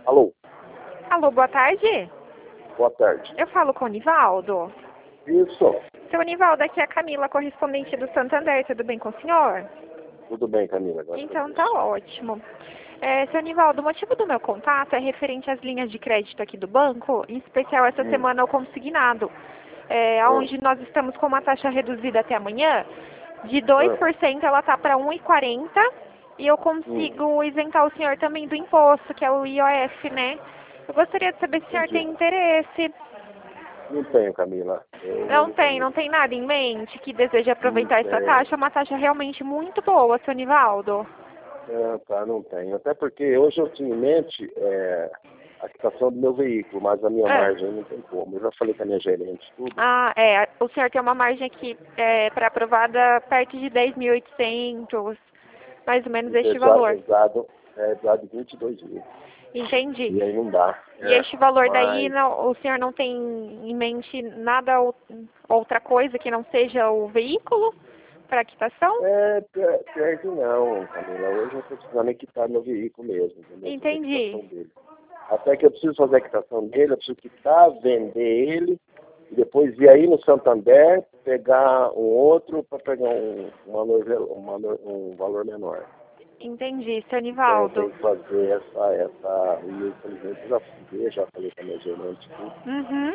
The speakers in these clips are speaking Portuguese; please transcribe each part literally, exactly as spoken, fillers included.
Alô, Alô, boa tarde. boa tarde. Eu falo com o Nivaldo. Isso, Seu Nivaldo, aqui é a Camila, correspondente do Santander. Tudo bem com o senhor? tudo bem, Camila? Graças a Então Deus. tá ótimo. É, seu Nivaldo, o motivo do meu contato é referente às linhas de crédito aqui do banco, em especial essa Hum. semana ao consignado, é, onde nós estamos com uma taxa reduzida até amanhã. De dois por cento ela está para um vírgula quarenta por cento e eu consigo isentar o senhor também do imposto, que é o I O F, né? Eu gostaria de saber se o senhor Entendi. tem interesse. Não tenho, Camila. Eu Não tem, tenho. não tem nada em mente que deseja aproveitar Não essa tenho. taxa? É uma taxa realmente muito boa, seu Nivaldo. É, tá, não tenho. Até porque hoje eu tinha em mente é, a quitação do meu veículo, mas a minha É. margem não tem como. Eu já falei com a minha gerente, tudo. Ah, é. O senhor tem uma margem aqui é, para aprovada perto de dez mil e oitocentos, mais ou menos este valor. Pesado, é, pesado de vinte e dois mil. Entendi. E aí não dá. E É, este valor mas, daí, não, o senhor não tem em mente nada ou- outra coisa que não seja o veículo para quitação? É, pior pior que não, Camila. Hoje eu estou precisando quitar meu veículo mesmo, entendeu? Fazer a Entendi. quitação dele. Até que eu preciso fazer a quitação dele, eu preciso quitar, vender ele, e depois ir aí no Santander, pegar um outro para pegar um, um, valor, um, valor, um valor menor. Entendi, seu Então eu Nivaldo. tenho que fazer essa, essa, e infelizmente eu já fiz, já falei com a minha gerente tudo, Uhum.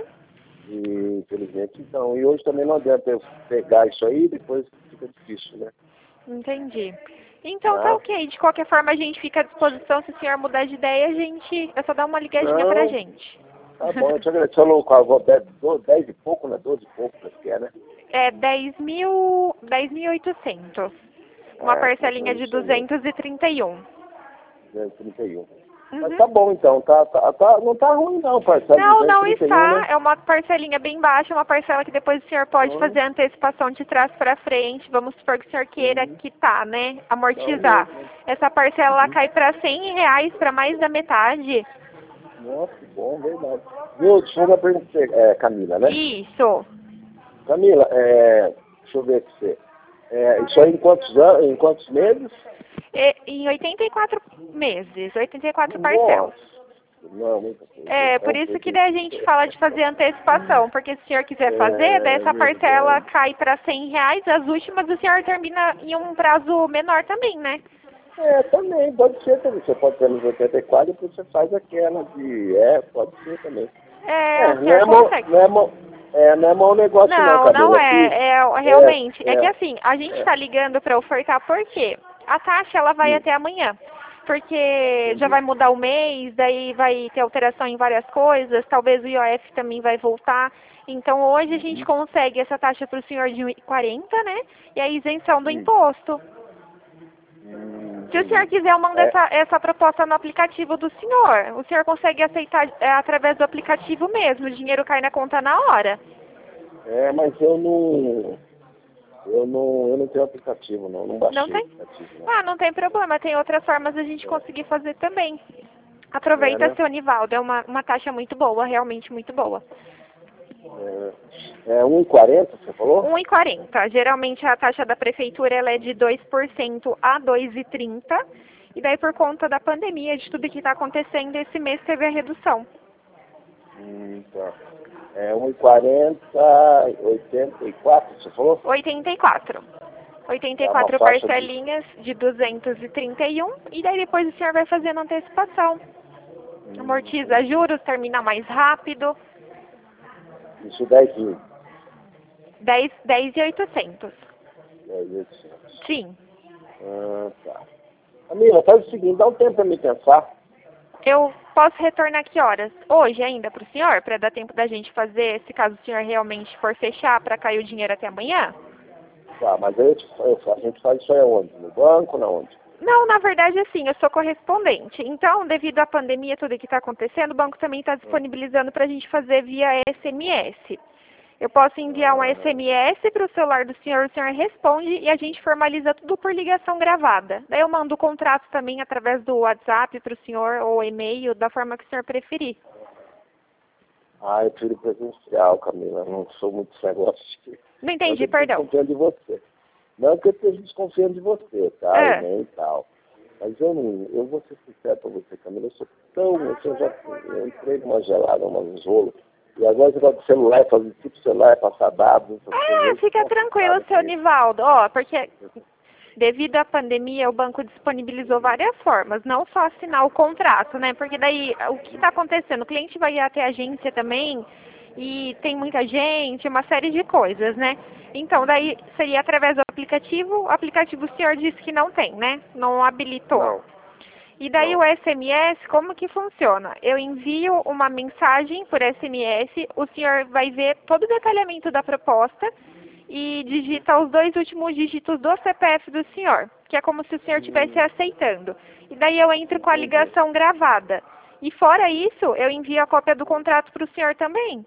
e infelizmente então, e hoje também não adianta eu pegar isso aí, depois fica difícil, né? Entendi. Então tá Tá? ok. De qualquer forma, a gente fica à disposição. Se o senhor mudar de ideia, a gente. É só dar uma ligadinha pra Não, gente. tá bom, eu te agradeço. Falou com a avó dez, dez e pouco, né? doze e pouco, acho que é, né? É dez mil. dez mil e oitocentos. Uma É, parcelinha de isso mesmo, duzentos e trinta e um. duzentos e trinta e um. Mas Uhum. tá bom então, tá, tá, tá, não tá ruim não, parcela de Não, não duzentos e trinta e um, está. né? É uma parcelinha bem baixa, uma parcela que depois o senhor pode Hum, fazer a antecipação de trás para frente. Vamos supor que o senhor queira uhum, quitar, né? não Amortizar. mesmo. Essa parcela ela Uhum. cai para cem reais para mais da metade. Nossa, que bom, verdade. Viu, deixa eu fazer uma pergunta pra você, é, Camila, né? Isso. Camila, é, deixa eu ver com você. É, isso aí em quantos anos, em quantos meses? E- em oitenta e quatro meses, oitenta e quatro parcelas. Nossa, não, muita coisa. É, por Então, isso foi que que- daí a gente fala de fazer antecipação, porque se o senhor quiser fazer, daí É, essa parcela verdade. cai para cem reais, as últimas o senhor termina em um prazo menor também, né? É, também, pode ser também. Você pode ter nos oitenta e quatro e depois você faz aquela de. É, pode ser também. É, É, o não senhor é mau, consegue. não é mau, é, não é mau negócio não, Não, não Camila. Aqui, é. É é, realmente. É que é, assim, a gente é. está ligando para ofertar por quê? A taxa ela vai Hum, até amanhã. Porque já entendi. vai mudar o mês, daí vai ter alteração em várias coisas, talvez o I O F também vai voltar. Então hoje a gente Uhum. consegue essa taxa para o senhor de um vírgula quarenta, né? E a isenção do Hum, imposto. hum, Se o senhor entendi. quiser, eu mando É, essa, essa proposta no aplicativo do senhor. O senhor consegue aceitar é, através do aplicativo mesmo, o dinheiro cai na conta na hora. é, mas eu não. Eu não, eu não tenho aplicativo, não. Não Não baixei o tem? aplicativo, não. Ah, não tem problema. Tem outras formas da gente conseguir fazer também. É, Aproveita, né? seu Nivaldo. É uma, uma taxa muito boa, realmente muito boa. É, é um e quarenta, você falou? um vírgula quarenta. Geralmente a taxa da prefeitura ela é de dois por cento a dois vírgula trinta. E daí por conta da pandemia, de tudo que está acontecendo, esse mês teve a redução. Hum, tá. É um e quarenta, oitenta e quatro, você falou? oitenta e quatro. oitenta e É uma quatro faixa de. parcelinhas de duzentos e trinta e um. E daí depois o senhor vai fazendo antecipação. Hum, Amortiza entendi. juros, termina mais rápido. Isso dez mil. dez, dez e oitocentos. dez mil e oitocentos. Sim. Ah, tá. Camila, faz o seguinte, dá um tempo para me pensar. Eu posso retornar que horas? Hoje ainda para o senhor? Para dar tempo da gente fazer, se caso o senhor realmente for fechar, para cair o dinheiro até amanhã? Tá, mas aí eu te- eu- a gente faz isso aí aonde? No banco, na onde? Não, na verdade, assim, eu sou correspondente. Então, devido à pandemia, tudo que está acontecendo, o banco também está Hum. disponibilizando para a gente fazer via S M S. Eu posso enviar um S M S para o celular do senhor, o senhor responde e a gente formaliza tudo por ligação gravada. Daí eu mando o contrato também através do WhatsApp para o senhor ou e-mail, da forma que o senhor preferir. Ah, eu prefiro presencial, Camila. Eu não sou muito esse negócio de... Não Não entendi, que eu estou perdão. desconfiando de você. Não que eu esteja desconfiando de você, tá? E É. nem tal. Mas eu não, eu vou ser sincero para você, Camila, eu sou tão, eu já eu entrei numa gelada, umas rolos, e agora você vai do celular, fazer tipo celular, passar dados. Ah, fica tranquilo, seu Nivaldo, ó, porque devido à pandemia o banco disponibilizou várias formas, não só assinar o contrato, né? Porque daí o que está acontecendo? O cliente vai ir até a agência também e tem muita gente, uma série de coisas, né? Então daí seria através do aplicativo, o aplicativo o senhor disse que não tem, né? Não habilitou. Não. E daí Não. o S M S, como que funciona? Eu envio uma mensagem por S M S, o senhor vai ver todo o detalhamento da proposta e digita os dois últimos dígitos do C P F do senhor, que é como se o senhor estivesse aceitando. E daí eu entro com a ligação gravada. E fora isso, eu envio a cópia do contrato para o senhor também.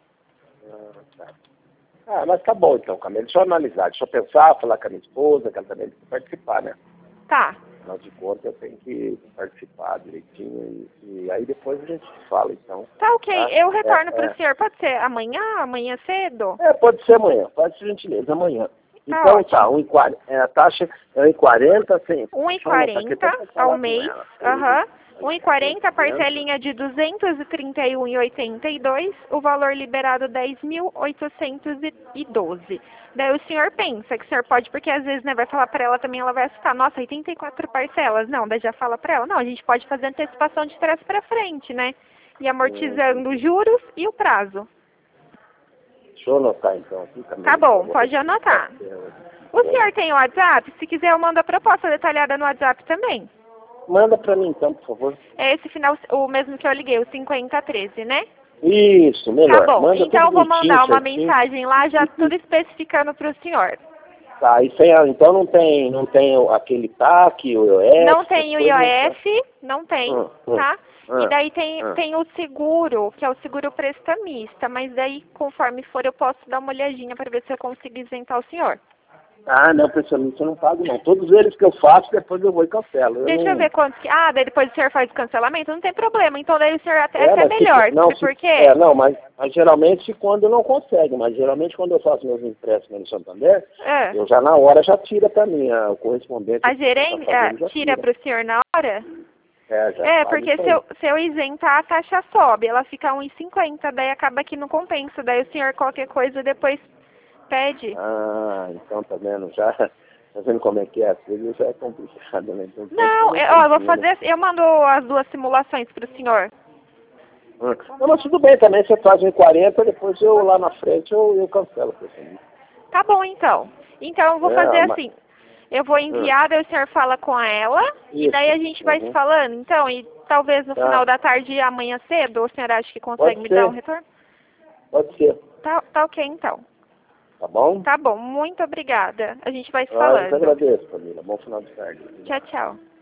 Ah, tá. Ah, mas tá bom então, Camila. Deixa eu analisar, deixa eu pensar, falar com a minha esposa, que ela também tem que participar, né? Tá. Afinal de contas, eu tenho que participar direitinho e, e aí depois a gente fala, então. Tá ok. Tá? Eu retorno É, para o é. senhor. Pode ser amanhã, amanhã cedo? É, pode ser amanhã, pode ser gentileza, amanhã. Tá Então ótimo. tá, um e quarenta, é, a taxa é um e quarenta, sim. um e quarenta ao mês. Aham. um e quarenta, parcelinha de duzentos e trinta e um reais e oitenta e dois centavos, o valor liberado dez mil oitocentos e doze. Daí o senhor pensa que o senhor pode, porque às vezes né, vai falar para ela também, ela vai assustar, nossa, oitenta e quatro parcelas. Não, daí já fala para ela, não, a gente pode fazer antecipação de trás para frente, né? E amortizando os juros e o prazo. Deixa eu anotar então aqui, Camila. Tá bom, pode anotar. O senhor tem o WhatsApp? Se quiser eu mando a proposta detalhada no WhatsApp também. Manda pra mim então, por favor. É esse final, o mesmo que eu liguei, o cinquenta treze, né? Isso, melhor. Tá bom, Manda então eu tudo vou bonitinho, mandar uma certinho. mensagem lá, já tudo especificando para o senhor. Tá, e sem a, então não tem, não tem o- aquele T A C, o I O F? Não tem o essas coisas, I O F, não tem, Hum, hum, tá? hum, E daí tem, hum. tem o seguro, que é o seguro prestamista, mas daí, conforme for, eu posso dar uma olhadinha para ver se eu consigo isentar o senhor. Ah, não, pensionista eu não pago não. Todos eles que eu faço, depois eu vou e cancelo. Eu Deixa não... eu ver quantos que... Ah, daí depois o senhor faz o cancelamento? Não tem problema, então daí o senhor até, É, até mas se- melhor, não, sabe se- por quê? É, não, mas, mas geralmente quando não consegue, mas geralmente quando eu faço meus empréstimos no Santander, É. eu já na hora já tira pra mim, a, o correspondente. A que tá gerente fazendo já tira tira. para o senhor na hora? É, já É, faz porque isso se aí. eu, se eu isentar, a taxa sobe, ela fica um e cinquenta, daí acaba que não compensa, daí o senhor qualquer coisa depois pede. Ah, então tá vendo, já, tá vendo como é que é, as coisas já é complicado, né? Então, Não, eu, ó, eu vou fazer, eu mando as duas simulações para o senhor. Hum. Não, mas tudo bem também, você faz em quarenta, depois eu lá na frente eu, eu cancelo. Tá bom, então. Então eu vou É, fazer mas- assim, eu vou enviar, daí o senhor fala com ela, e Isso. daí a gente vai Uhum. se falando, então, e talvez no Tá. final da tarde, amanhã cedo, o senhor acha que consegue Pode me ser. dar um retorno? Pode ser, Tá, tá ok, então. tá bom? Tá bom, muito obrigada. A gente vai se Ah, eu que falando. agradeço, família. Bom final de tarde. Tchau, tchau.